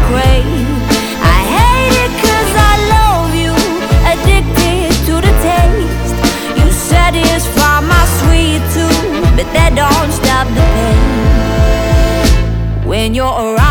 crave. I hate it 'cause I love you, addicted to the taste. You satisfy my sweet tooth, but that don't stop the pain. When you're around